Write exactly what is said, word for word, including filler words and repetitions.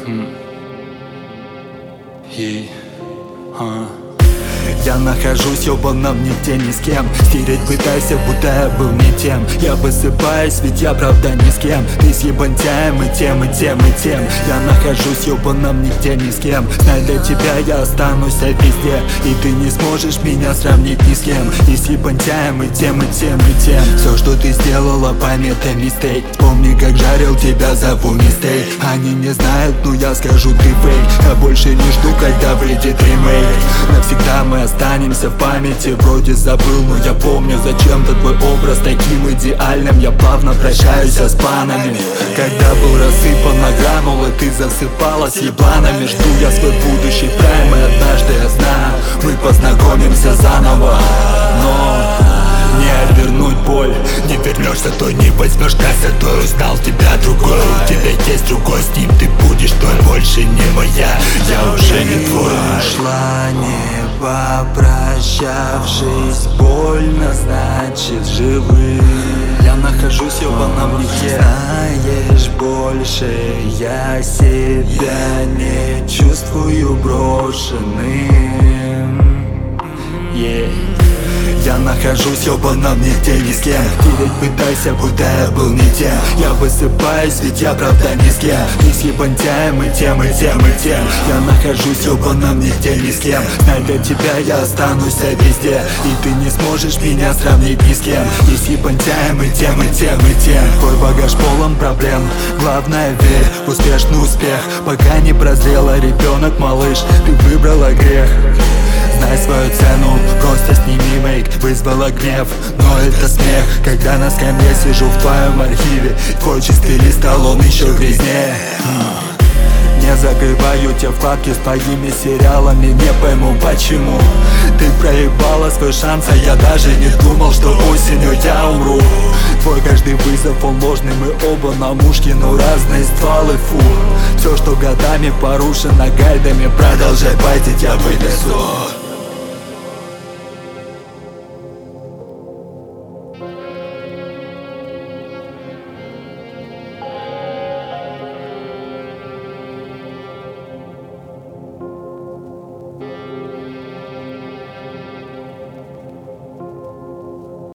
И, а. Я нахожусь ёбаном нигде ни с кем. Стереть пытайся, будто я был не тем. Я высыпаюсь, ведь я правда ни с кем. Ты с ебантяем и тем, и тем, и тем. Я нахожусь ёбаном нигде ни с кем. Знай, для тебя я останусь везде, и ты не сможешь меня сравнить ни с кем. И с ебантяем и тем, и тем, и тем. Все, что ты сделала, памятай мистейк. Помни, как жарил тебя, зову мистейк. Они не знают, но я скажу, ты фейк. Я больше не жду, когда выйдет ремейк. Навсегда мы останемся в памяти. Вроде забыл, но я помню зачем-то твой образ таким идеальным. Я плавно прощаюсь с планами. Когда был рассыпан на гранулы, ты засыпала с ебланами. Жду я свой будущий прайм, и однажды я знаю, мы познакомимся заново. Но не отвернуть боль. Не вернешься, то не возьмешь нас, то узнал тебя другой. У тебя есть другой, с ним ты будешь, той больше не моя. Я уже не твой. Ушла, не попрощавшись, больно, значит живым. Я нахожусь ёбаном нигде. Знаешь, больше я себя не чувствую брошенным. Yeah. Я нахожусь ёбаном нигде ни с кем. Тереть пытайся, будто я был не тем. Я высыпаюсь, ведь я правда ни с кем. И с ебантяем и тем, и тем, и тем. Я нахожусь ёбаном нигде ни с кем. Знай, для тебя я останусь везде, и ты не сможешь меня сравнить ни с кем. И с ебантяем и тем, и тем, и тем. Твой багаж полон проблем. Главное, верь в успешный успех. Пока не прозрела, ребенок, малыш, ты выбрала грех. Знай свою цену, просто сними мейк. Вызвала гнев, но это смех. Когда на скамье сижу в твоем архиве, твой чистый лист, а он еще грязнее. Не закрываю те вкладки с твоими сериалами, не пойму почему. Ты проебала свой шанс, а я даже не думал, что осенью я умру. Твой каждый вызов, он ложный, мы оба на мушке, но разные стволы, фу. Все, что годами порушено гайдами, продолжай байтить, я вынесу.